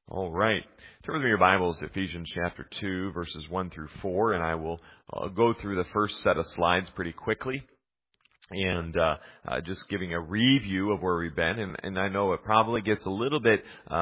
All right. Turn with your Bibles to Ephesians chapter 2, verses 1 through 4, and I will go through the first set of slides pretty quickly and just giving a review of where we've been. And I know it probably gets a little bit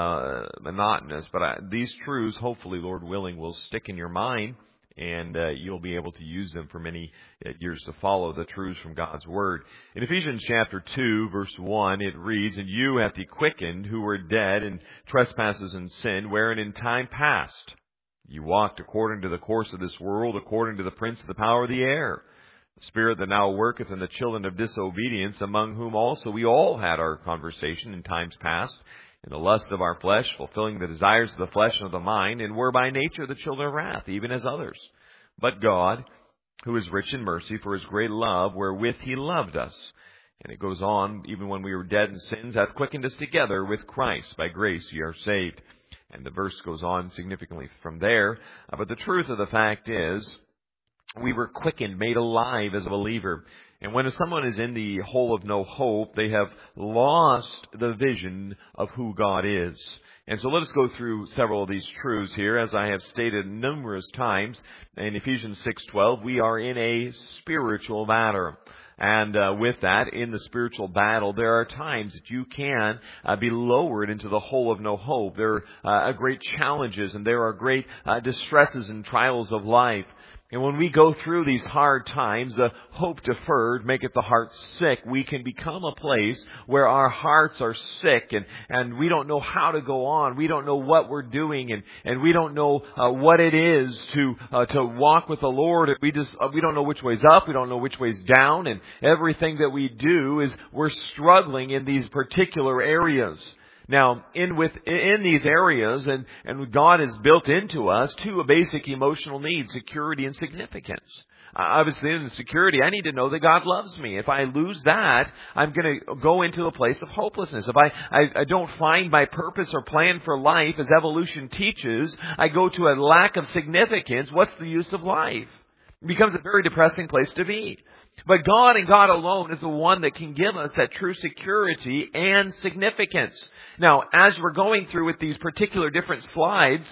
monotonous, but these truths, hopefully, Lord willing, will stick in your mind, and you'll be able to use them for many years to follow, the truths from God's Word. In Ephesians chapter 2, verse 1, it reads, "And you hath he quickened, who were dead in trespasses and sin, wherein in time past you walked according to the course of this world, according to the prince of the power of the air, the spirit that now worketh in the children of disobedience, among whom also we all had our conversation in times past, in the lust of our flesh, fulfilling the desires of the flesh and of the mind, and were by nature the children of wrath, even as others. But God, who is rich in mercy, for his great love, wherewith he loved us." And it goes on, "Even when we were dead in sins, hath quickened us together with Christ. By grace ye are saved." And the verse goes on significantly from there. But the truth of the fact is, we were quickened, made alive as a believer. And when someone is in the hole of no hope, they have lost the vision of who God is. And so let us go through several of these truths here. As I have stated numerous times, in Ephesians 6:12, we are in a spiritual battle. And with that, in the spiritual battle, there are times that you can be lowered into the hole of no hope. There are great challenges, and there are great distresses and trials of life. And when we go through these hard times, the hope deferred maketh the heart sick. We can become a place where our hearts are sick and we don't know how to go on. We don't know what we're doing and we don't know what it is to walk with the Lord. We don't know which way's up. We don't know which way's down. And everything that we do is we're struggling in these particular areas. Now, in these areas, and God has built into us two basic emotional needs, security and significance. Obviously, in security, I need to know that God loves me. If I lose that, I'm going to go into a place of hopelessness. If I don't find my purpose or plan for life, as evolution teaches, I go to a lack of significance. What's the use of life? It becomes a very depressing place to be. But God and God alone is the one that can give us that true security and significance. Now, as we're going through with these particular different slides,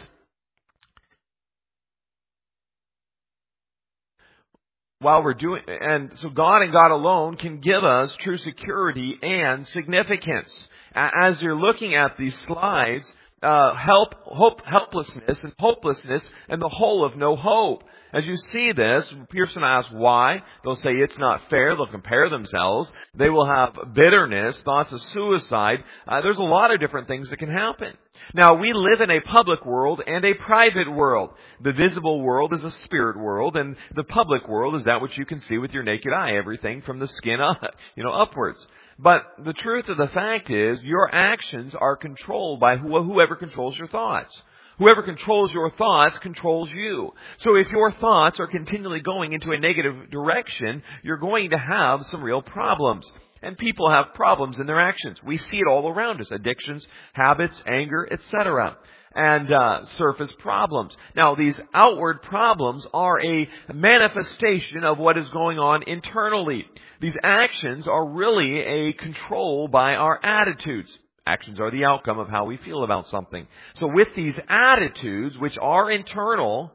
so God and God alone can give us true security and significance. As you're looking at these slides, helplessness and hopelessness and the hole of no hope. As you see this, Pearson asks why. They'll say it's not fair. They'll compare themselves. They will have bitterness, thoughts of suicide. There's a lot of different things that can happen. Now, we live in a public world and a private world. The visible world is a spirit world, and the public world is that which you can see with your naked eye, everything from the skin upwards. But the truth of the fact is, your actions are controlled by whoever controls your thoughts. Whoever controls your thoughts controls you. So if your thoughts are continually going into a negative direction, you're going to have some real problems. And people have problems in their actions. We see it all around us. Addictions, habits, anger, etc. And surface problems. Now, these outward problems are a manifestation of what is going on internally. These actions are really a control by our attitudes. Actions are the outcome of how we feel about something. So with these attitudes, which are internal,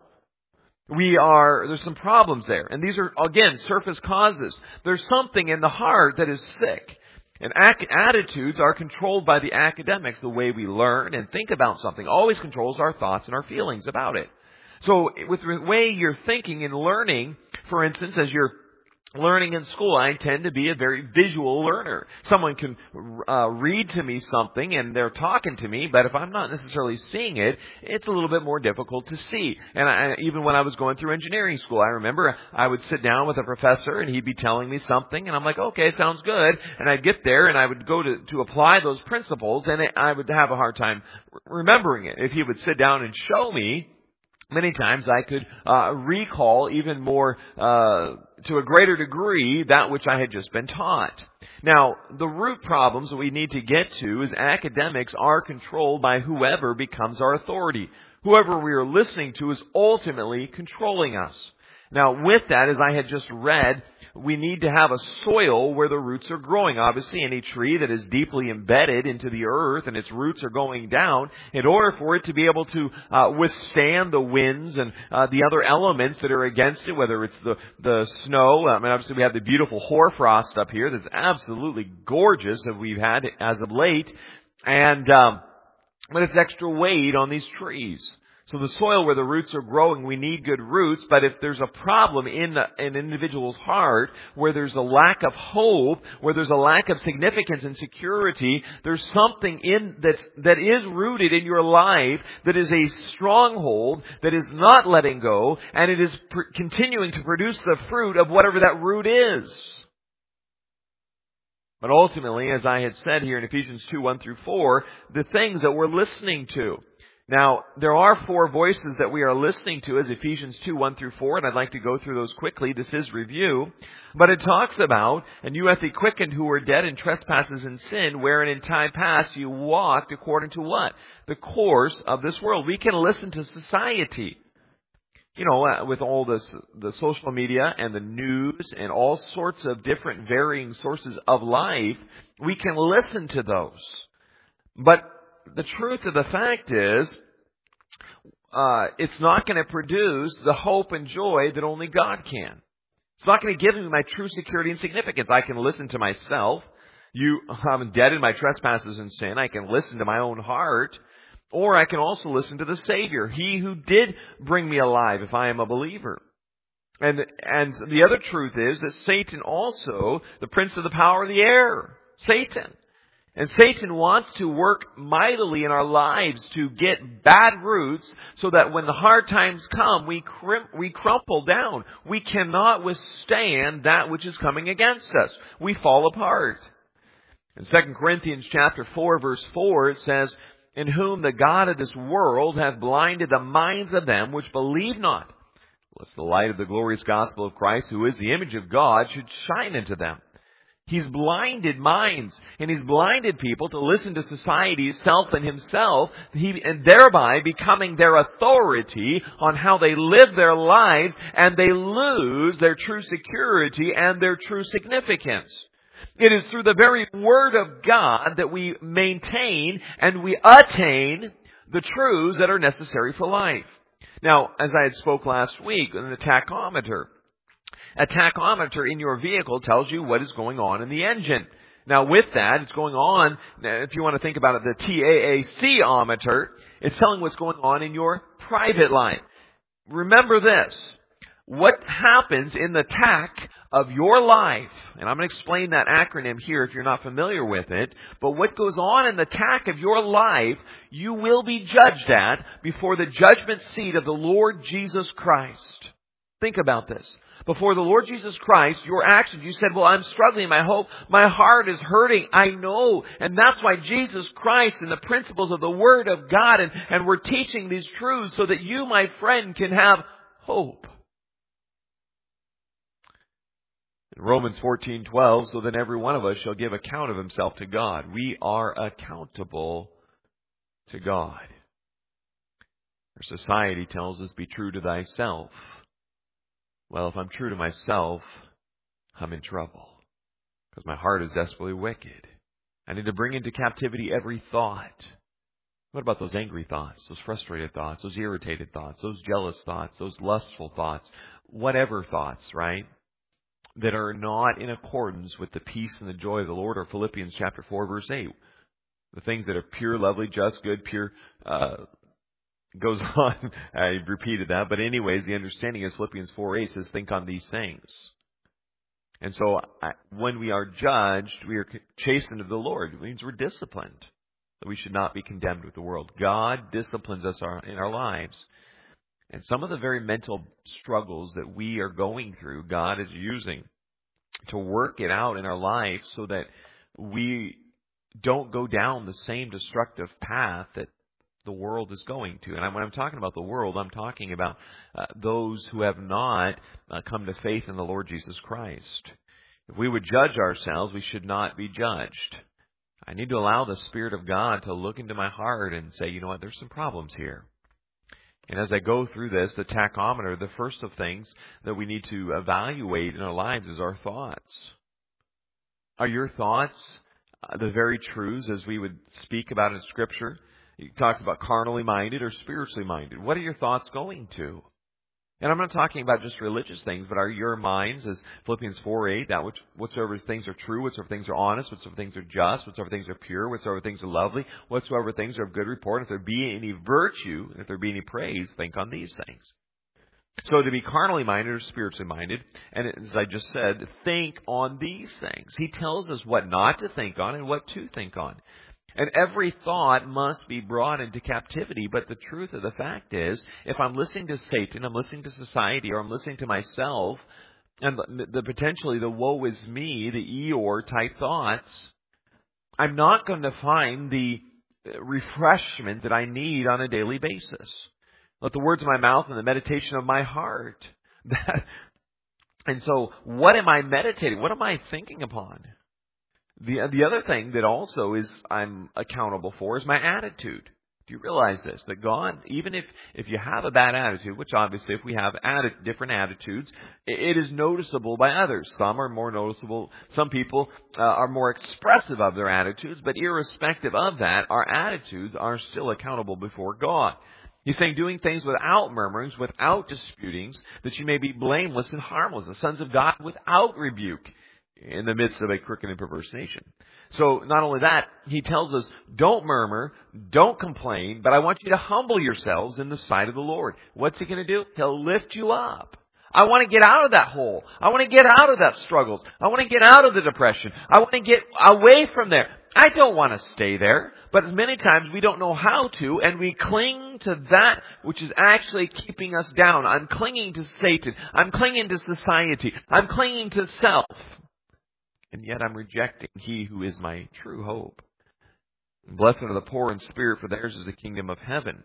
there's some problems there. And these are, again, surface causes. There's something in the heart that is sick. And attitudes are controlled by the academics. The way we learn and think about something always controls our thoughts and our feelings about it. So with the way you're thinking and learning, for instance, as you're learning in school, I tend to be a very visual learner. Someone can read to me something and they're talking to me, but if I'm not necessarily seeing it, it's a little bit more difficult to see. And even when I was going through engineering school, I remember I would sit down with a professor and he'd be telling me something and I'm like, okay, sounds good. And I'd get there and I would go to apply those principles and I would have a hard time remembering it. If he would sit down and show me, many times I could recall even more, to a greater degree, that which I had just been taught. Now, the root problems that we need to get to is academics are controlled by whoever becomes our authority. Whoever we are listening to is ultimately controlling us. Now, with that, as I had just read, we need to have a soil where the roots are growing. Obviously, any tree that is deeply embedded into the earth and its roots are going down, in order for it to be able to withstand the winds and the other elements that are against it, whether it's the snow. I mean, obviously, we have the beautiful hoarfrost up here that's absolutely gorgeous that we've had as of late, and but it's extra weight on these trees. So the soil where the roots are growing, we need good roots, but if there's a problem in an individual's heart, where there's a lack of hope, where there's a lack of significance and security, there's something that is rooted in your life that is a stronghold, that is not letting go, and it is continuing to produce the fruit of whatever that root is. But ultimately, as I had said here in Ephesians 2, 1 through 4, the things that we're listening to. Now, there are 4 voices that we are listening to as Ephesians 2, 1 through 4, and I'd like to go through those quickly. This is review. But it talks about, and you hath he quickened who were dead in trespasses and sin, wherein in time past you walked according to what? The course of this world. We can listen to society. You know, with all the social media and the news and all sorts of different varying sources of life, we can listen to those. But the truth of the fact is, it's not going to produce the hope and joy that only God can. It's not going to give me my true security and significance. I can listen to myself. I'm dead in my trespasses and sin. I can listen to my own heart. Or I can also listen to the Savior, He who did bring me alive if I am a believer. And the other truth is that Satan also, the prince of the power of the air, Satan. And Satan wants to work mightily in our lives to get bad roots so that when the hard times come, we crumple down. We cannot withstand that which is coming against us. We fall apart. In 2 Corinthians chapter 4, verse 4, it says, in whom the God of this world hath blinded the minds of them which believe not, lest the light of the glorious gospel of Christ, who is the image of God, should shine into them. He's blinded minds, and He's blinded people to listen to society, self and himself, and thereby becoming their authority on how they live their lives, and they lose their true security and their true significance. It is through the very Word of God that we maintain and we attain the truths that are necessary for life. Now, as I had spoke last week, an tachometer. A tachometer in your vehicle tells you what is going on in the engine. Now, with that, it's going on, if you want to think about it, the TAAC-ometer, it's telling what's going on in your private life. Remember this. What happens in the tach of your life, and I'm going to explain that acronym here if you're not familiar with it, but what goes on in the tach of your life, you will be judged at before the judgment seat of the Lord Jesus Christ. Think about this. Before the Lord Jesus Christ, your actions, you said, well, I'm struggling, my heart is hurting. I know. And that's why Jesus Christ and the principles of the Word of God, and we're teaching these truths so that you, my friend, can have hope. In Romans 14:12, so then every one of us shall give account of himself to God. We are accountable to God. Our society tells us, be true to thyself. Well, if I'm true to myself, I'm in trouble. Because my heart is desperately wicked. I need to bring into captivity every thought. What about those angry thoughts, those frustrated thoughts, those irritated thoughts, those jealous thoughts, those lustful thoughts, whatever thoughts, right? That are not in accordance with the peace and the joy of the Lord, or Philippians chapter 4, verse 8. The things that are pure, lovely, just, good, pure, goes on. I repeated that. But anyways, the understanding is Philippians 4:8 says, think on these things. And so when we are judged, we are chastened of the Lord. It means we're disciplined. That we should not be condemned with the world. God disciplines us in our lives. And some of the very mental struggles that we are going through, God is using to work it out in our life so that we don't go down the same destructive path that the world is going to. And when I'm talking about the world, I'm talking about those who have not come to faith in the Lord Jesus Christ. If we would judge ourselves, we should not be judged. I need to allow the Spirit of God to look into my heart and say, you know what, there's some problems here. And as I go through this, the tachometer, the first of things that we need to evaluate in our lives is our thoughts. Are your thoughts the very truths as we would speak about in Scripture? He talks about carnally minded or spiritually minded. What are your thoughts going to? And I'm not talking about just religious things, but are your minds, as Philippians 4:8, that whatsoever things are true, whatsoever things are honest, whatsoever things are just, whatsoever things are pure, whatsoever things are lovely, whatsoever things are of good report, if there be any virtue, and if there be any praise, think on these things. So to be carnally minded or spiritually minded, and as I just said, think on these things. He tells us what not to think on and what to think on. And every thought must be brought into captivity. But the truth of the fact is, if I'm listening to Satan, I'm listening to society, or I'm listening to myself, and potentially the woe is me, the Eeyore type thoughts, I'm not going to find the refreshment that I need on a daily basis. Let the words of my mouth and the meditation of my heart. And so, what am I meditating? What am I thinking upon? The other thing that also is I'm accountable for is my attitude. Do you realize this? That God, even if you have a bad attitude, which obviously if we have different attitudes, it is noticeable by others. Some are more noticeable. Some people are more expressive of their attitudes, but irrespective of that, our attitudes are still accountable before God. He's saying doing things without murmurings, without disputings, that you may be blameless and harmless, the sons of God without rebuke, in the midst of a crooked and perverse nation. So not only that, he tells us, don't murmur, don't complain, but I want you to humble yourselves in the sight of the Lord. What's he going to do? He'll lift you up. I want to get out of that hole. I want to get out of that struggles. I want to get out of the depression. I want to get away from there. I don't want to stay there, but as many times we don't know how to, and we cling to that which is actually keeping us down. I'm clinging to Satan. I'm clinging to society. I'm clinging to self. And yet I'm rejecting He who is my true hope. Blessed are the poor in spirit, for theirs is the kingdom of heaven.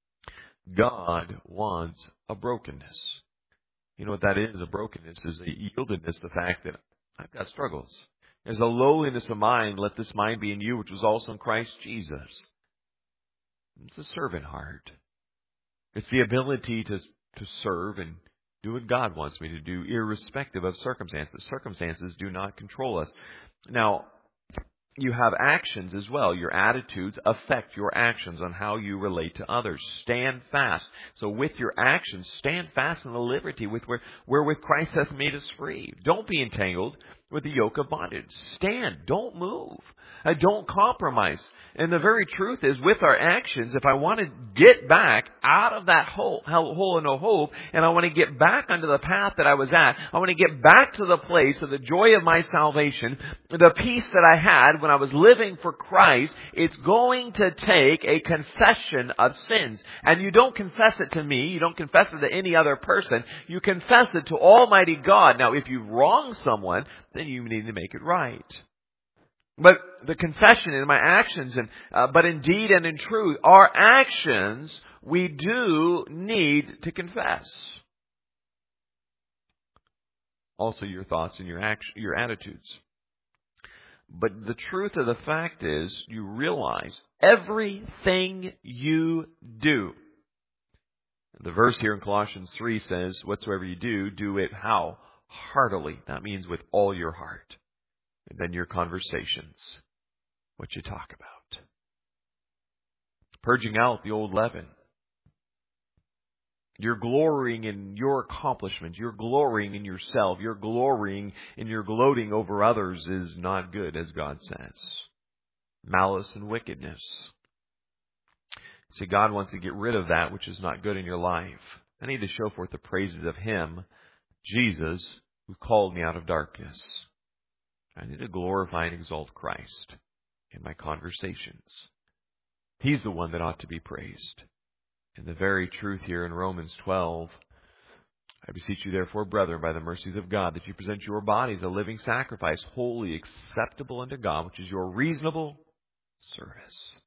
God wants a brokenness. You know what that is? A brokenness is a yieldedness, the fact that I've got struggles. There's a lowliness of mind. Let this mind be in you, which was also in Christ Jesus. It's a servant heart. It's the ability to serve and do what God wants me to do, irrespective of circumstances. Circumstances do not control us. Now, you have actions as well. Your attitudes affect your actions on how you relate to others. Stand fast. So with your actions, stand fast in the liberty wherewith Christ hath made us free. Don't be entangled with the yoke of bondage. Stand. Don't move. Don't compromise. And the very truth is, with our actions, if I want to get back out of that hole of no hope, and I want to get back onto the path that I was at, I want to get back to the place of the joy of my salvation, the peace that I had when I was living for Christ, it's going to take a confession of sins. And you don't confess it to me, you don't confess it to any other person, you confess it to Almighty God. Now, if you wrong someone, then you need to make it right. But the confession in my actions, but in deed and in truth, our actions, we do need to confess. Also your thoughts and your attitudes. But the truth of the fact is, you realize everything you do. The verse here in Colossians 3 says, whatsoever you do, do it how? Heartily. That means with all your heart. And then your conversations, what you talk about. Purging out the old leaven. You're glorying in your accomplishments. You're glorying in yourself. You're glorying in your gloating over others is not good, as God says. Malice and wickedness. See, God wants to get rid of that which is not good in your life. I need to show forth the praises of Him, Jesus, who called me out of darkness. I need to glorify and exalt Christ in my conversations. He's the one that ought to be praised. And the very truth here in Romans 12, I beseech you therefore, brethren, by the mercies of God, that you present your bodies a living sacrifice, wholly acceptable unto God, which is your reasonable service.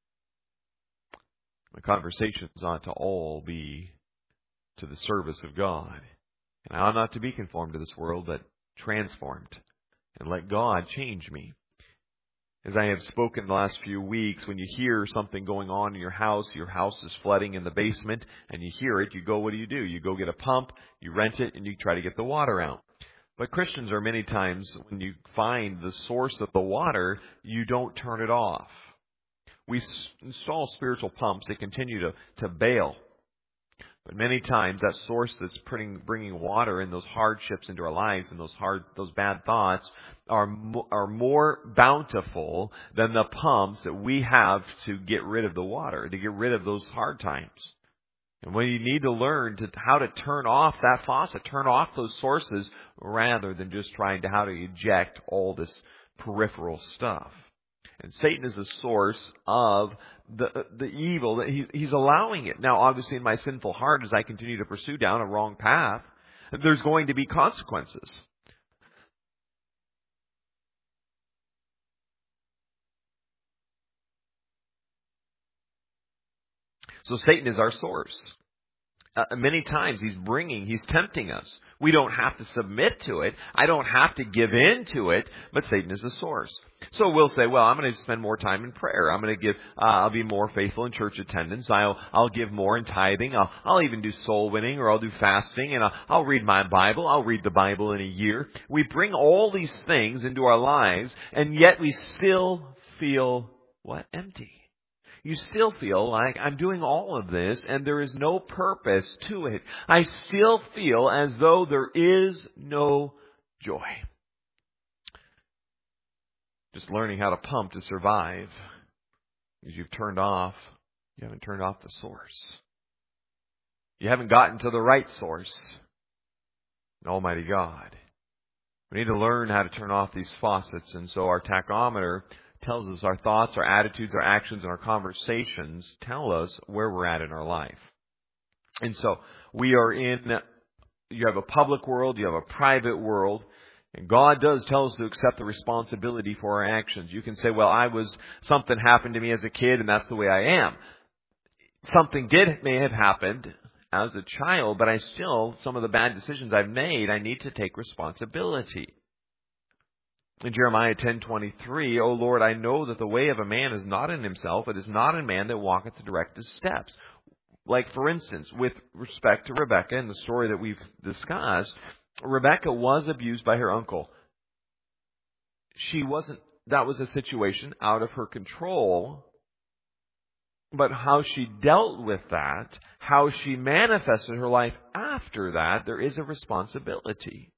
My conversations ought to all be to the service of God. And I ought not to be conformed to this world, but transformed. And let God change me. As I have spoken the last few weeks, when you hear something going on in your house is flooding in the basement, and you hear it, you go, what do? You go get a pump, you rent it, and you try to get the water out. But Christians are many times, when you find the source of the water, you don't turn it off. We install spiritual pumps that continue to bail. But many times that source that's bringing water and those hardships into our lives and those bad thoughts are more bountiful than the pumps that we have to get rid of the water, to get rid of those hard times. And when you need to learn how to turn off that faucet, turn off those sources rather than just trying to how to eject all this peripheral stuff. And Satan is the source of the evil that he's allowing it. Now, obviously, in my sinful heart, as I continue to pursue down a wrong path, there's going to be consequences. So Satan is our source. Many times he's tempting us. We don't have to submit to it. I don't have to give in to it, but Satan is the source. So we'll say, well, I'm going to spend more time in prayer. I'm going to I'll be more faithful in church attendance. I'll give more in tithing. I'll even do soul winning, or I'll do fasting, and I'll read my Bible. I'll read the Bible in a year. We bring all these things into our lives, and yet we still feel, empty. You still feel like I'm doing all of this and there is no purpose to it. I still feel as though there is no joy. Just learning how to pump to survive. Because you haven't turned off the source. You haven't gotten to the right source. Almighty God. We need to learn how to turn off these faucets, and so our tachometer tells us our thoughts, our attitudes, our actions, and our conversations tell us where we're at in our life. And so you have a public world, you have a private world, and God does tell us to accept the responsibility for our actions. You can say, well, something happened to me as a kid and that's the way I am. Something may have happened as a child, but some of the bad decisions I've made, I need to take responsibility. In Jeremiah 10:23, O Lord, I know that the way of a man is not in himself. It is not in man that walketh to direct his steps. Like, for instance, with respect to Rebekah and the story that we've discussed, Rebekah was abused by her uncle. That was a situation out of her control. But how she dealt with that, how she manifested her life after that, there is a responsibility.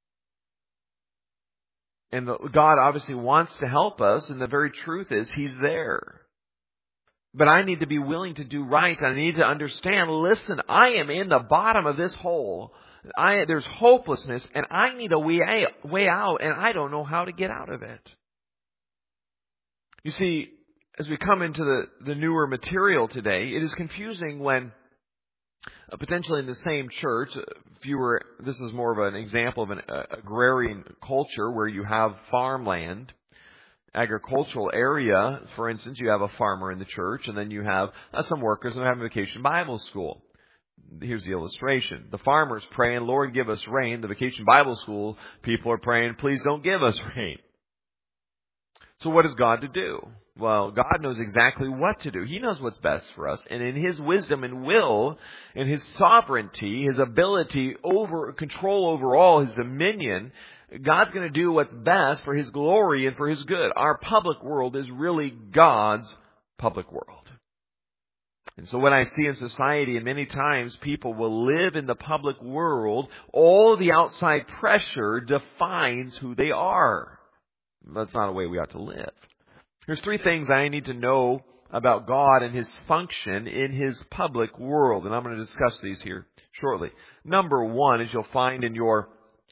And God obviously wants to help us, and the very truth is He's there. But I need to be willing to do right. I need to understand, listen, I am in the bottom of this hole. There's hopelessness, and I need a way out, and I don't know how to get out of it. You see, as we come into the newer material today, it is confusing when potentially in the same church, this is more of an example of an agrarian culture where you have farmland, agricultural area. For instance, you have a farmer in the church, and then you have some workers who have a vacation Bible school. Here's the illustration. The farmer's praying, Lord, give us rain. The vacation Bible school people are praying, please don't give us rain. So what is God to do? Well, God knows exactly what to do. He knows what's best for us. And in His wisdom and will, in His sovereignty, His ability control over all, His dominion, God's going to do what's best for His glory and for His good. Our public world is really God's public world. And so what I see in society, and many times people will live in the public world, all the outside pressure defines who they are. That's not a way we ought to live. There's 3 things I need to know about God and His function in His public world. And I'm going to discuss these here shortly. Number 1, as you'll find in your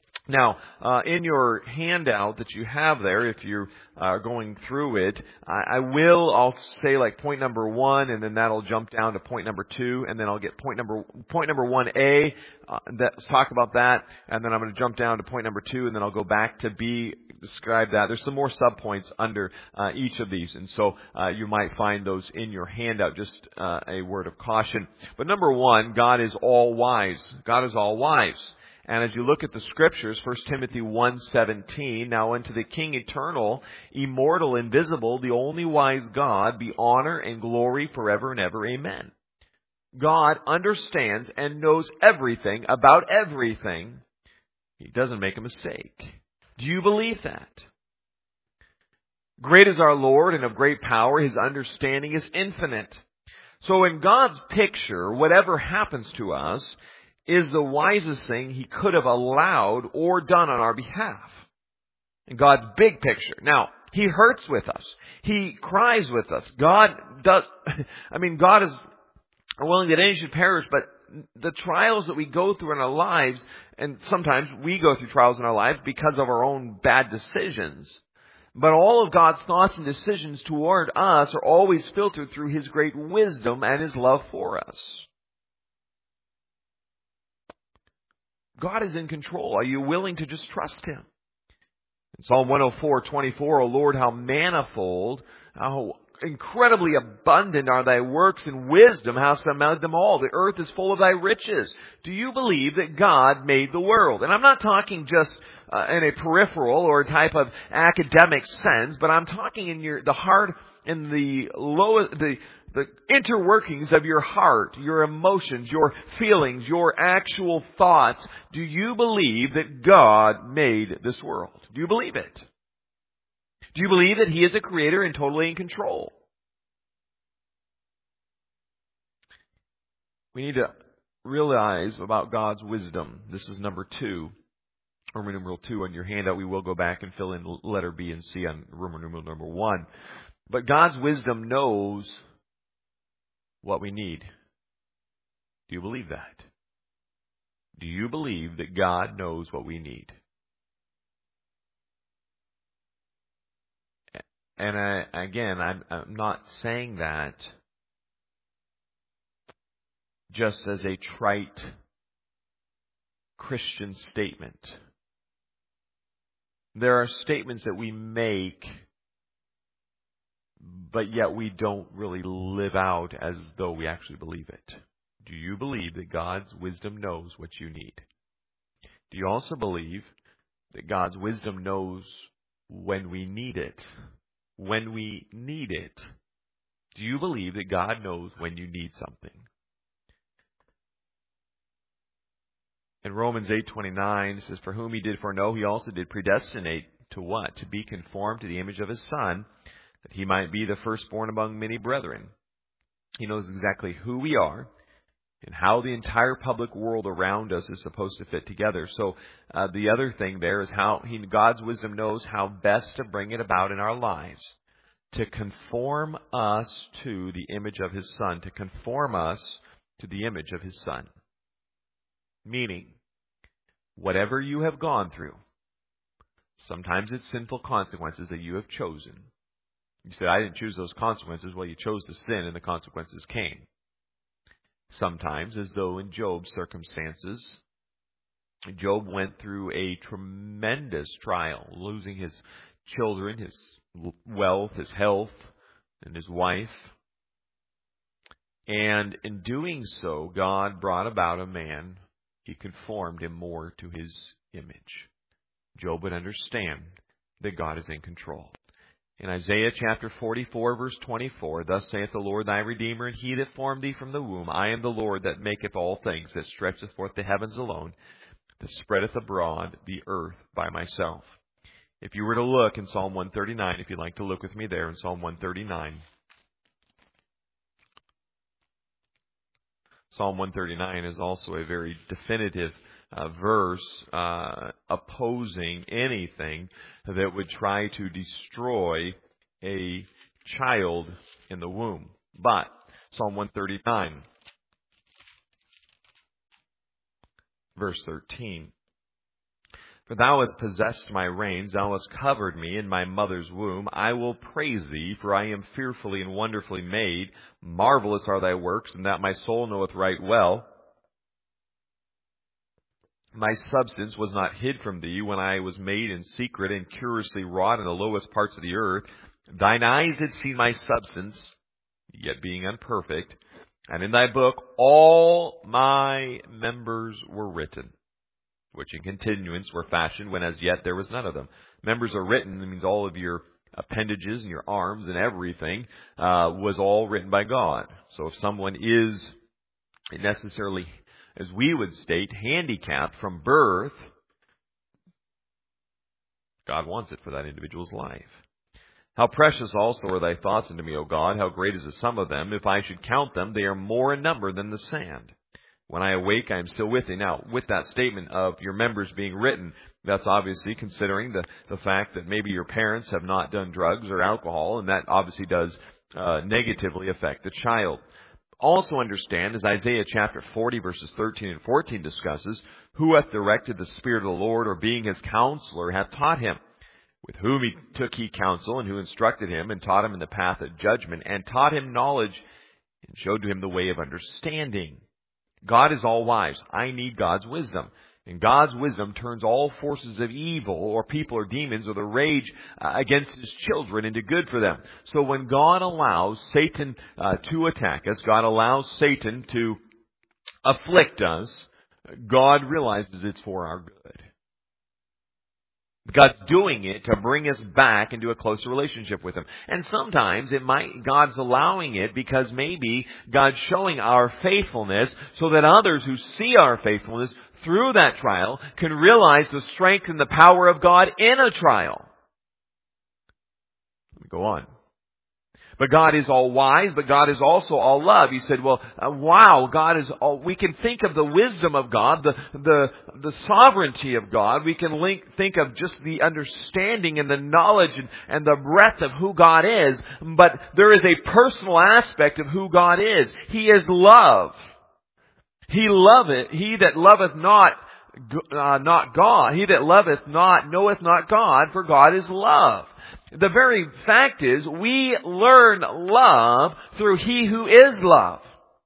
handout that you have there, if you are going through it, I'll say like point number 1, and then that'll jump down to point number 2, and then I'll get point number 1A, let's talk about that, and then I'm going to jump down to point number 2, and then I'll go back to B, describe that. There's some more subpoints under each of these, and so you might find those in your handout, just a word of caution. But number 1, God is all wise. God is all wise. And as you look at the Scriptures, 1 Timothy 1:17, now unto the King eternal, immortal, invisible, the only wise God, be honor and glory forever and ever. Amen. God understands and knows everything about everything. He doesn't make a mistake. Do you believe that? Great is our Lord and of great power. His understanding is infinite. So in God's picture, whatever happens to us is the wisest thing He could have allowed or done on our behalf. In God's big picture. Now, He hurts with us. He cries with us. God is willing that any should perish, but the trials that we go through in our lives, and sometimes we go through trials in our lives because of our own bad decisions. But all of God's thoughts and decisions toward us are always filtered through His great wisdom and His love for us. God is in control. Are you willing to just trust Him? In Psalm 104:24, O Lord, how manifold, how incredibly abundant are Thy works, and wisdom hast Thou made them all. The earth is full of Thy riches. Do you believe that God made the world? And I'm not talking just in a peripheral or a type of academic sense, but I'm talking in the heart, in the interworkings of your heart, your emotions, your feelings, your actual thoughts. Do you believe that God made this world? Do you believe it? Do you believe that He is a creator and totally in control? We need to realize about God's wisdom. This is number 2. Roman numeral 2 on your handout. We will go back and fill in letter B and C on Roman numeral number 1. But God's wisdom knows what we need. Do you believe that? Do you believe that God knows what we need? And I'm not saying that just as a trite Christian statement. There are statements that we make, but yet we don't really live out as though we actually believe it. Do you believe that God's wisdom knows what you need? Do you also believe that God's wisdom knows when we need it? When we need it. Do you believe that God knows when you need something? In Romans 8:29 it says, For whom He did foreknow, He also did predestinate to what? To be conformed to the image of His Son, that He might be the firstborn among many brethren. He knows exactly who we are and how the entire public world around us is supposed to fit together. So the other thing there is how God's wisdom knows how best to bring it about in our lives, to conform us to the image of His Son, to conform us to the image of His Son. Meaning, whatever you have gone through, sometimes it's sinful consequences that you have chosen. You said, I didn't choose those consequences. Well, you chose the sin and the consequences came. Sometimes, as though in Job's circumstances, Job went through a tremendous trial, losing his children, his wealth, his health, and his wife. And in doing so, God brought about a man. He conformed him more to His image. Job would understand that God is in control. In Isaiah chapter 44, verse 24, Thus saith the Lord thy Redeemer, and He that formed thee from the womb. I am the Lord that maketh all things, that stretcheth forth the heavens alone, that spreadeth abroad the earth by myself. If you were to look in Psalm 139, if you'd like to look with me there in Psalm 139. Psalm 139 is also a very definitive verse opposing anything that would try to destroy a child in the womb. But Psalm 139, verse 13. For Thou hast possessed my reins, Thou hast covered me in my mother's womb. I will praise Thee, for I am fearfully and wonderfully made. Marvelous are Thy works, and that my soul knoweth right well. My substance was not hid from Thee when I was made in secret and curiously wrought in the lowest parts of the earth. Thine eyes had seen my substance, yet being unperfect, and in Thy book all my members were written, which in continuance were fashioned when as yet there was none of them. Members are written, that means all of your appendages and your arms and everything was all written by God. So if someone is necessarily, as we would state, handicapped from birth, God wants it for that individual's life. How precious also are thy thoughts unto me, O God. How great is the sum of them. If I should count them, they are more in number than the sand. When I awake, I am still with thee. Now, with that statement of your members being written, that's obviously considering the fact that maybe your parents have not done drugs or alcohol, and that obviously does negatively affect the child. Also understand, as Isaiah chapter 40 verses 13 and 14 discusses, who hath directed the Spirit of the Lord, or being his counselor, hath taught him? With whom took he counsel, and who instructed him, and taught him in the path of judgment, and taught him knowledge, and showed to him the way of understanding. God is all wise. I need God's wisdom. And God's wisdom turns all forces of evil, or people or demons, or the rage against his children into good for them. So when God allows Satan to attack us, God allows Satan to afflict us, God realizes it's for our good. God's doing it to bring us back into a closer relationship with him. And sometimes God's allowing it because maybe God's showing our faithfulness so that others who see our faithfulness through that trial can realize the strength and the power of God in a trial. Let me go on. But God is all wise, but God is also all love. You said, well, wow, God is all, we can think of the wisdom of God, the sovereignty of God. We can think of just the understanding and the knowledge and the breadth of who God is. But there is a personal aspect of who God is. He is love. He that loveth not God. He that loveth not knoweth not God, for God is love. The very fact is, we learn love through He who is love.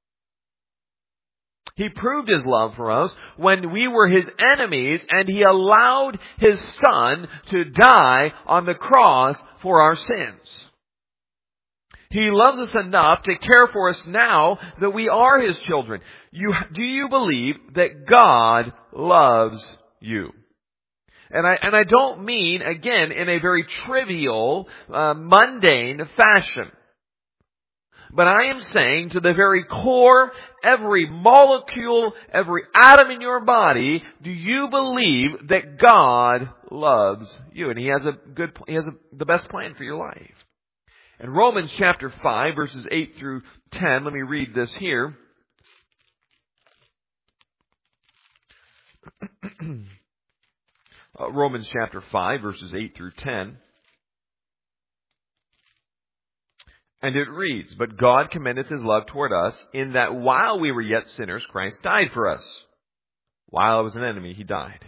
He proved His love for us when we were His enemies, and He allowed His Son to die on the cross for our sins. He loves us enough to care for us now that we are His children. Do you believe that God loves you? And I don't mean, again, in a very trivial, mundane fashion. But I am saying to the very core, every molecule, every atom in your body, do you believe that God loves you? And He has the best plan for your life. In Romans chapter 5, verses 8 through 10, let me read this here. Romans chapter 5, verses 8 through 10. And it reads, But God commendeth His love toward us, in that while we were yet sinners, Christ died for us. While I was an enemy, He died.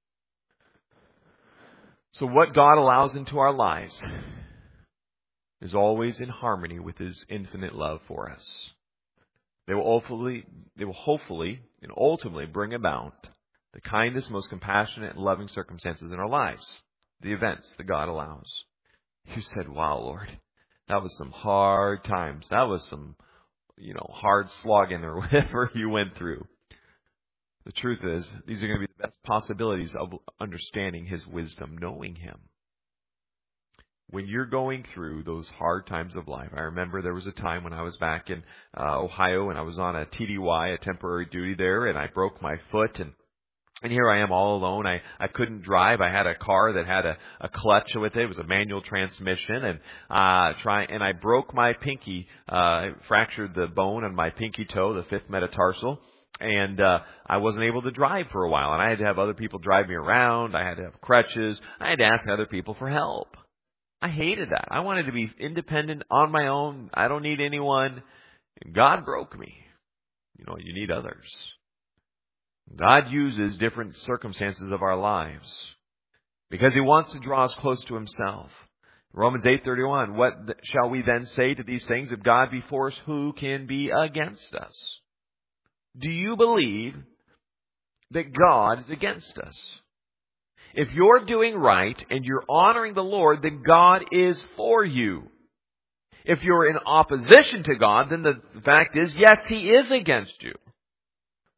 So what God allows into our lives is always in harmony with His infinite love for us. They will hopefully and ultimately bring about the kindest, most compassionate and loving circumstances in our lives. The events that God allows. You said, wow, Lord, that was some hard times. That was some, hard slogging or whatever you went through. The truth is, these are going to be the best possibilities of understanding His wisdom, knowing Him. When you're going through those hard times of life, I remember there was a time when I was back in Ohio and I was on a TDY, a temporary duty there, and I broke my foot and here I am all alone. I couldn't drive. I had a car that had a clutch with it. It was a manual transmission, and I broke my pinky, fractured the bone on my pinky toe, the fifth metatarsal, and I wasn't able to drive for a while. And I had to have other people drive me around. I had to have crutches. I had to ask other people for help. I hated that. I wanted to be independent on my own. I don't need anyone. And God broke me. You need others. God uses different circumstances of our lives because He wants to draw us close to Himself. Romans 8:31, what shall we then say to these things? If God be for us, who can be against us? Do you believe that God is against us? If you're doing right and you're honoring the Lord, then God is for you. If you're in opposition to God, then the fact is, yes, He is against you.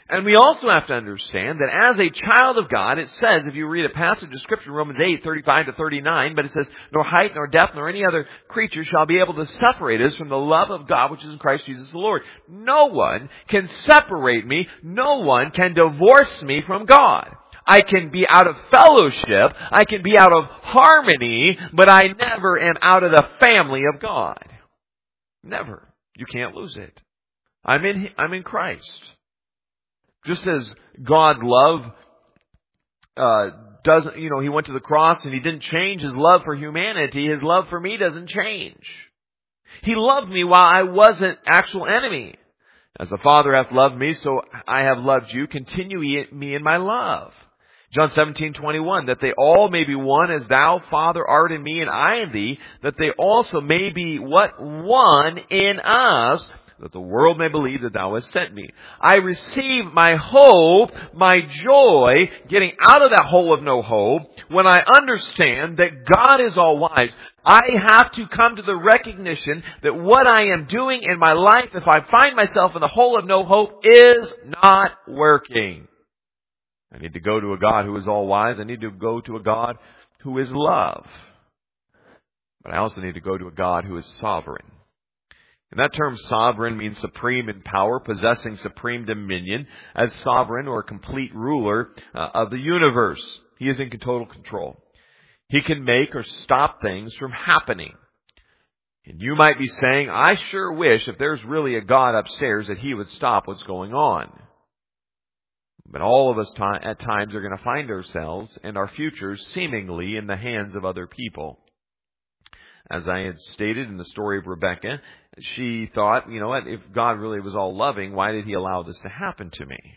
And we also have to understand that as a child of God, it says, if you read a passage of Scripture, Romans 8:35-39, but it says, nor height, nor depth, nor any other creature shall be able to separate us from the love of God which is in Christ Jesus the Lord. No one can separate me. No one can divorce me from God. I can be out of fellowship. I can be out of harmony, but I never am out of the family of God. Never. You can't lose it. I'm in Christ. Just as God's love doesn't, He went to the cross and He didn't change His love for humanity, His love for me doesn't change. He loved me while I wasn't actual enemy. As the Father hath loved me, so I have loved you. Continue me in my love. John 17:21, that they all may be one as thou, Father, art in me and I in thee, that they also may be what? One in us, that the world may believe that thou hast sent me. I receive my hope, my joy, getting out of that hole of no hope, when I understand that God is all wise. I have to come to the recognition that what I am doing in my life, if I find myself in the hole of no hope, is not working. I need to go to a God who is all wise. I need to go to a God who is love. But I also need to go to a God who is sovereign. And that term sovereign means supreme in power, possessing supreme dominion, as sovereign or complete ruler of the universe. He is in total control. He can make or stop things from happening. And you might be saying, I sure wish if there's really a God upstairs that He would stop what's going on. But all of us at times are going to find ourselves and our futures seemingly in the hands of other people. As I had stated in the story of Rebecca, she thought, what, if God really was all loving, why did He allow this to happen to me?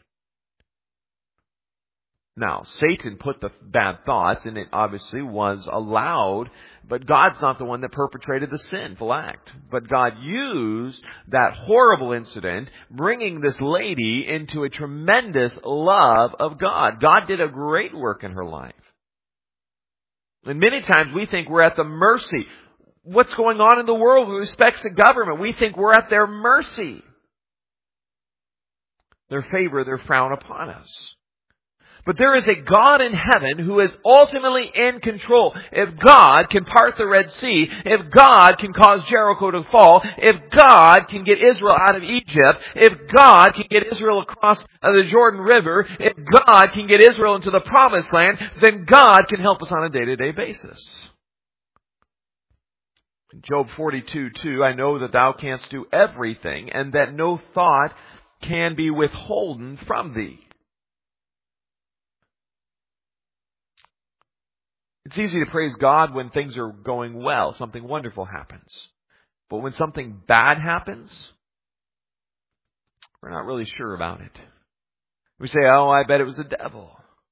Now, Satan put the bad thoughts, and it obviously was allowed, but God's not the one that perpetrated the sinful act. But God used that horrible incident, bringing this lady into a tremendous love of God. God did a great work in her life. And many times we think we're at the mercy. What's going on in the world with respect to government? We think we're at their mercy. Their favor, their frown upon us. But there is a God in heaven who is ultimately in control. If God can part the Red Sea, if God can cause Jericho to fall, if God can get Israel out of Egypt, if God can get Israel across the Jordan River, if God can get Israel into the Promised Land, then God can help us on a day-to-day basis. In Job 42:2, I know that thou canst do everything, and that no thought can be withholden from thee. It's easy to praise God when things are going well, something wonderful happens. But when something bad happens, we're not really sure about it. We say, I bet it was the devil.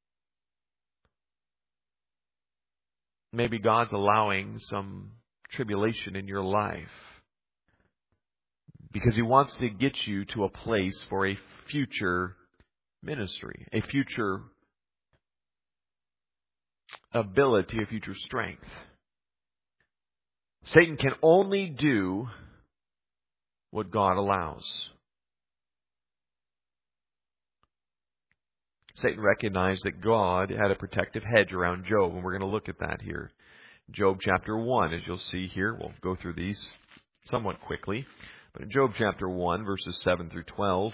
Maybe God's allowing some tribulation in your life because He wants to get you to a place for a future ministry, a future ability, a future strength. Satan can only do what God allows. Satan recognized that God had a protective hedge around Job, and we're going to look at that here. Job chapter 1, as you'll see here, we'll go through these somewhat quickly. But in Job chapter 1, verses 7 through 12,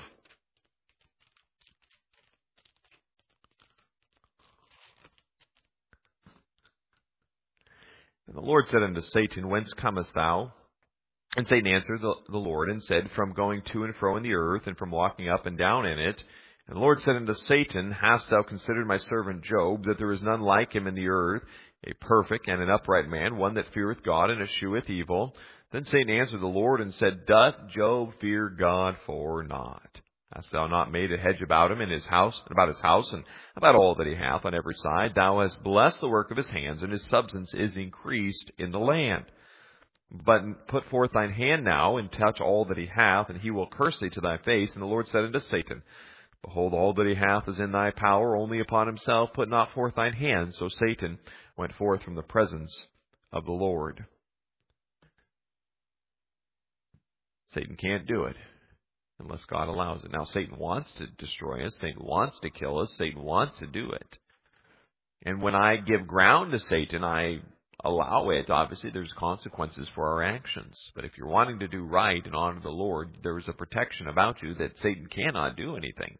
and the Lord said unto Satan, Whence comest thou? And Satan answered the Lord and said, From going to and fro in the earth, and from walking up and down in it. And the Lord said unto Satan, Hast thou considered my servant Job, that there is none like him in the earth, a perfect and an upright man, one that feareth God and escheweth evil? Then Satan answered the Lord and said, Doth Job fear God for naught? Hast thou not made a hedge about him and his house, and about his house, and about all that he hath on every side? Thou hast blessed the work of his hands, and his substance is increased in the land. But put forth thine hand now, and touch all that he hath, and he will curse thee to thy face. And the Lord said unto Satan, Behold, all that he hath is in thy power, only upon himself put not forth thine hand. So Satan went forth from the presence of the Lord. Satan can't do it. unless God allows it. Now, Satan wants to destroy us. Satan wants to kill us. Satan wants to do it. And when I give ground to Satan, I allow it. Obviously, there's consequences for our actions. But if you're wanting to do right and honor the Lord, there is a protection about you that Satan cannot do anything.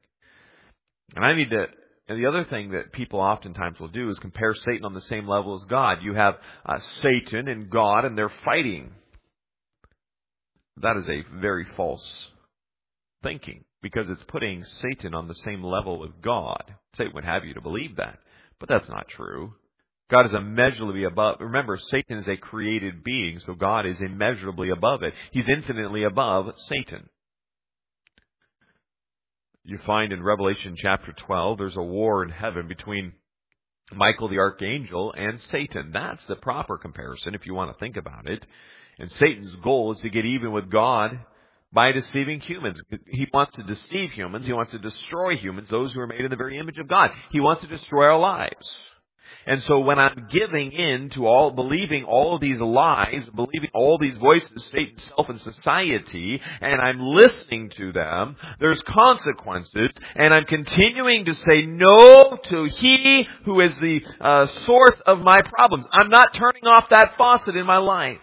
And the other thing that people oftentimes will do is compare Satan on the same level as God. You have Satan and God, and they're fighting. That is a very false thinking, because it's putting Satan on the same level with God. Satan would have you to believe that, but that's not true. God is immeasurably above. Remember, Satan is a created being, so God is immeasurably above it. He's infinitely above Satan. You find in Revelation chapter 12, there's a war in heaven between Michael the archangel and Satan. That's the proper comparison if you want to think about it. And Satan's goal is to get even with God by deceiving humans. He wants to deceive humans. He wants to destroy humans, those who are made in the very image of God. He wants to destroy our lives. And so when I'm giving in to believing all of these lies, believing all these voices, Satan, self, and society, and I'm listening to them, there's consequences, and I'm continuing to say no to he who is the source of my problems. I'm not turning off that faucet in my life.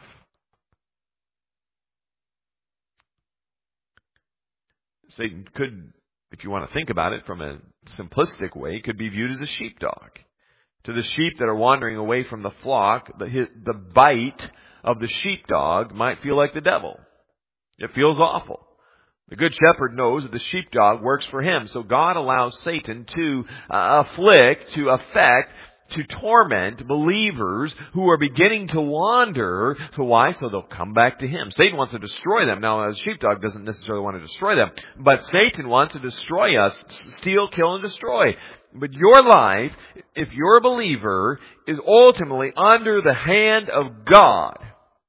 Satan could, if you want to think about it from a simplistic way, could be viewed as a sheepdog. To the sheep that are wandering away from the flock, the bite of the sheepdog might feel like the devil. It feels awful. The good shepherd knows that the sheepdog works for him. So God allows Satan to afflict, to affect, to torment believers who are beginning to wander. So why? So they'll come back to him. Satan wants to destroy them. Now, a sheepdog doesn't necessarily want to destroy them, but Satan wants to destroy us, steal, kill, and destroy. But your life, if you're a believer, is ultimately under the hand of God.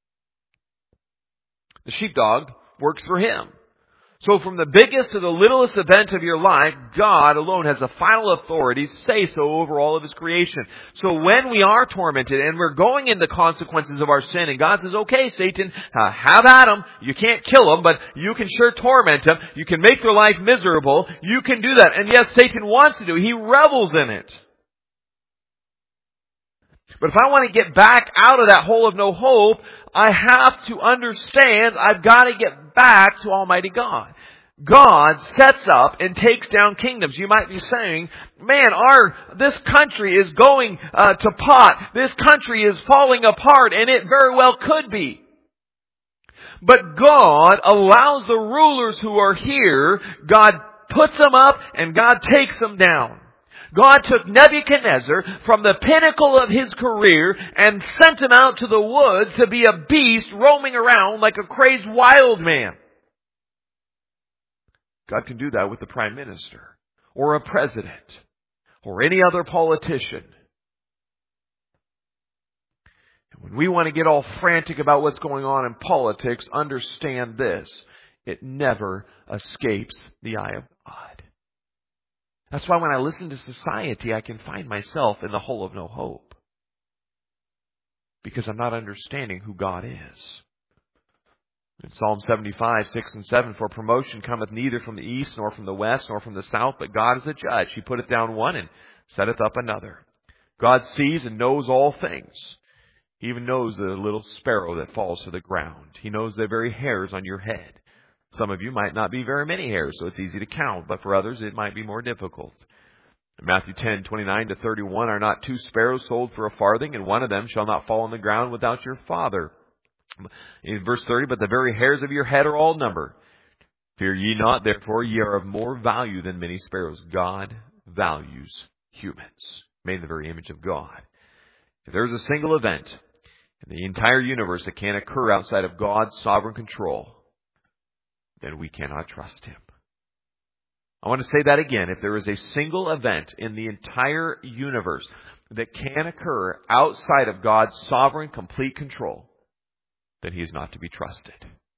The sheepdog works for him. So from the biggest to the littlest event of your life, God alone has the final authority to say so over all of His creation. So when we are tormented and we're going into consequences of our sin, and God says, okay, Satan, have at him. You can't kill him, but you can sure torment him. You can make their life miserable. You can do that. And yes, Satan wants to do it. He revels in it. But if I want to get back out of that hole of no hope, I have to understand I've got to get back to Almighty God. God sets up and takes down kingdoms. You might be saying, man, this country is going to pot. This country is falling apart, and it very well could be. But God allows the rulers who are here, God puts them up and God takes them down. God took Nebuchadnezzar from the pinnacle of his career and sent him out to the woods to be a beast roaming around like a crazed wild man. God can do that with the prime minister or a president or any other politician. And when we want to get all frantic about what's going on in politics, understand this: it never escapes the eye of God. That's why when I listen to society, I can find myself in the hole of no hope. Because I'm not understanding who God is. In Psalm 75, 6 and 7, for promotion cometh neither from the east, nor from the west, nor from the south, but God is the judge. He putteth down one and setteth up another. God sees and knows all things. He even knows the little sparrow that falls to the ground. He knows the very hairs on your head. Some of you might not be very many hairs, so it's easy to count, but for others it might be more difficult. In Matthew 10, 29 to 31, are not 2 sparrows sold for a farthing, and one of them shall not fall on the ground without your Father? In verse 30, but the very hairs of your head are all numbered. Fear ye not, therefore ye are of more value than many sparrows. God values humans, made in the very image of God. If there's a single event in the entire universe that can occur outside of God's sovereign control, then we cannot trust Him. I want to say that again. If there is a single event in the entire universe that can occur outside of God's sovereign, complete control, then He is not to be trusted.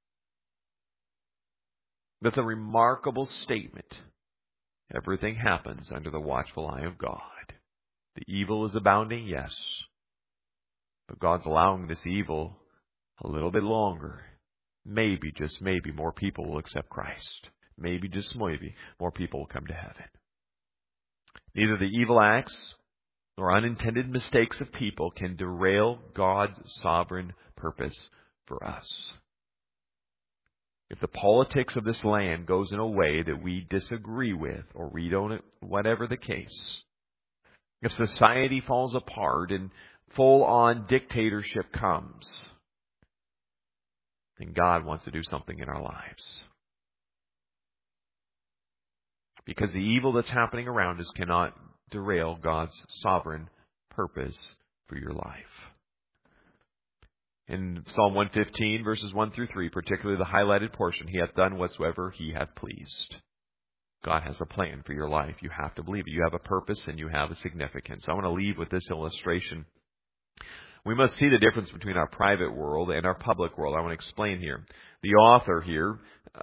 That's a remarkable statement. Everything happens under the watchful eye of God. The evil is abounding, yes. But God's allowing this evil a little bit longer. Maybe, just maybe, more people will accept Christ. maybe, just maybe, more people will come to heaven. Neither the evil acts nor unintended mistakes of people can derail God's sovereign purpose for us. If the politics of this land goes in a way that we disagree with, or we don't, whatever the case, if society falls apart and full-on dictatorship comes, then God wants to do something in our lives. Because the evil that's happening around us cannot derail God's sovereign purpose for your life. In Psalm 115, verses 1 through 3, particularly the highlighted portion, He hath done whatsoever He hath pleased. God has a plan for your life. You have to believe it. You have a purpose and you have a significance. I want to leave with this illustration. We must see the difference between our private world and our public world. I want to explain here. The author here,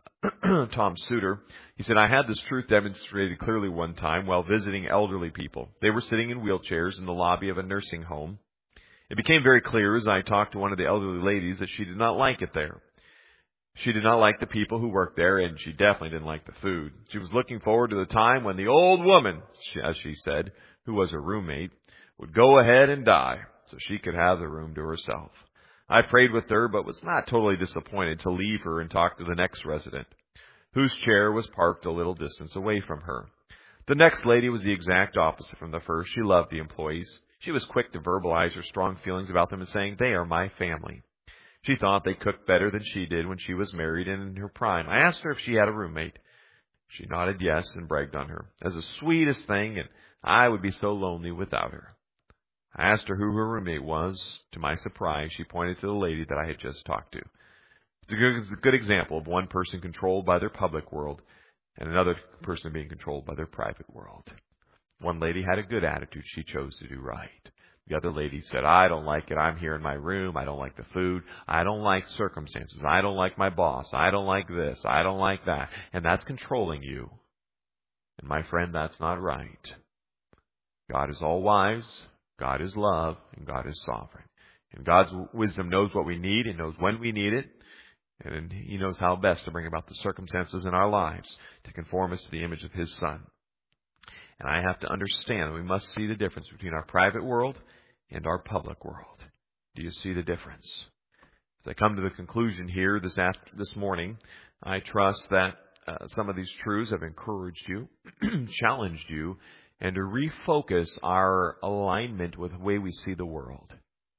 Tom Suter, he said, I had this truth demonstrated clearly one time while visiting elderly people. They were sitting in wheelchairs in the lobby of a nursing home. It became very clear as I talked to one of the elderly ladies that she did not like it there. She did not like the people who worked there, and she definitely didn't like the food. She was looking forward to the time when the old woman, as she said, who was her roommate, would go ahead and die so she could have the room to herself. I prayed with her, but was not totally disappointed to leave her and talk to the next resident, whose chair was parked a little distance away from her. The next lady was the exact opposite from the first. She loved the employees. She was quick to verbalize her strong feelings about them and saying, they are my family. She thought they cooked better than she did when she was married and in her prime. I asked her if she had a roommate. She nodded yes and bragged on her as the sweetest thing, and I would be so lonely without her. I asked her who her roommate was. To my surprise, she pointed to the lady that I had just talked to. It's a good example of one person controlled by their public world and another person being controlled by their private world. One lady had a good attitude. She chose to do right. The other lady said, I don't like it. I'm here in my room. I don't like the food. I don't like circumstances. I don't like my boss. I don't like this. I don't like that. And that's controlling you. And my friend, that's not right. God is all wise. God is love. And God is sovereign. And God's wisdom knows what we need. He knows when we need it. And He knows how best to bring about the circumstances in our lives to conform us to the image of His Son. And I have to understand that we must see the difference between our private world and our public world. Do you see the difference? As I come to the conclusion here this morning, I trust that some of these truths have encouraged you, challenged you, and to refocus our alignment with the way we see the world.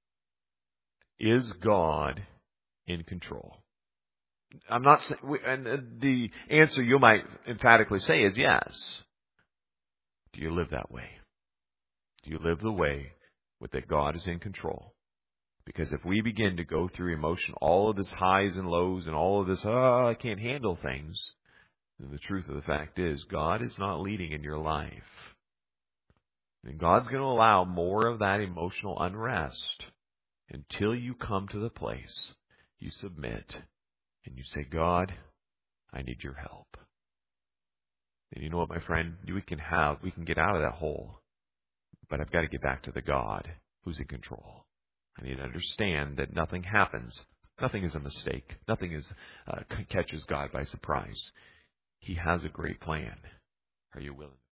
Is God in control? I'm not saying, and the answer you might emphatically say is yes. Do you live that way? Do you live the way that God is in control? Because if we begin to go through emotion, all of this highs and lows and all of this, I can't handle things, then the truth of the fact is God is not leading in your life. And God's going to allow more of that emotional unrest until you come to the place you submit and you say, God, I need your help. And you know what, my friend? We can get out of that hole. But I've got to get back to the God who's in control. I need to understand that nothing happens. Nothing is a mistake. Nothing catches God by surprise. He has a great plan. Are you willing?